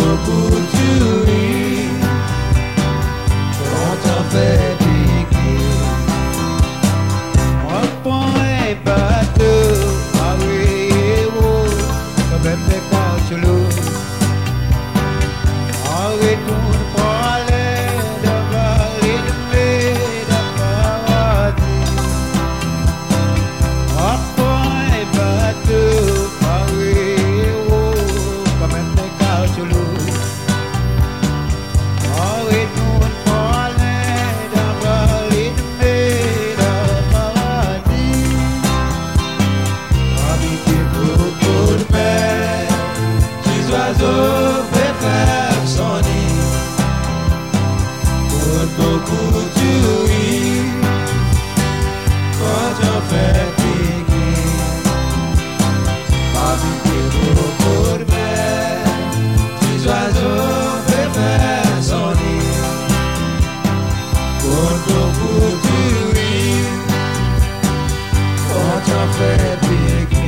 beaucoup de riz, quand on fait piquer. On prend un bateau, comme un pécan sur l'eau. On retourne pour aller devant l'ennemi de paradis. On prend un bateau, comme un pécan sur l'eau. On retourne pour aller devant l'ennemi de paradis. Habiter beaucoup de paix, ces oiseaux préfèrent son nid. Pour beaucoup de riz, quand on fait piquer. Habiter beaucoup de paix, ces oiseaux préfèrent son nid. Pour beaucoup de riz, quand on fait piquer.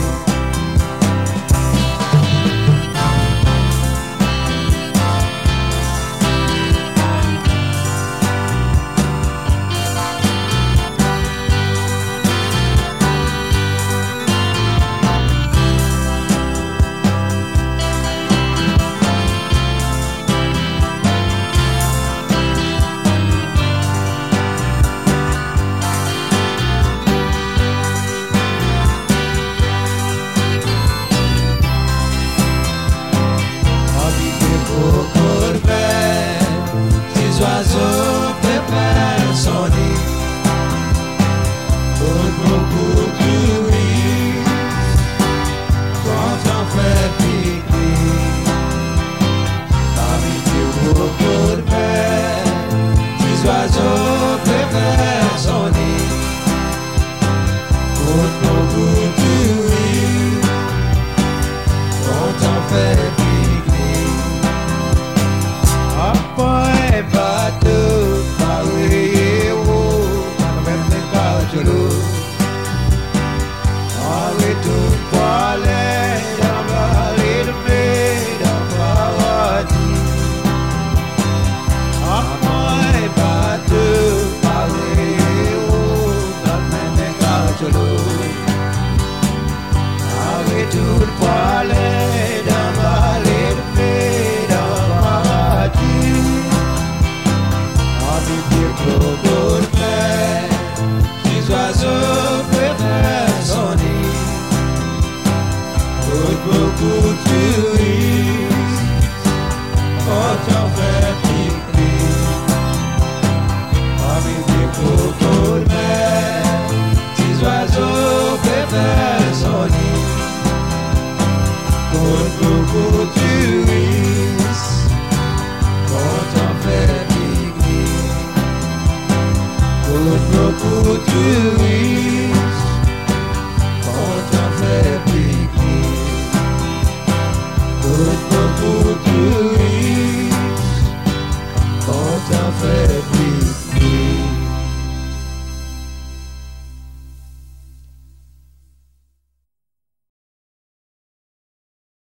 Habiter beaucoup de paix, ces oiseaux préfèrent son nid. Pour beaucoup de riz, quand on fait piquer. Habiter beaucoup de paix, ces oiseaux préfèrent son nid. Pour beaucoup de riz, quand on fait piquer. Après bateau, comme un pécan sur l'eau.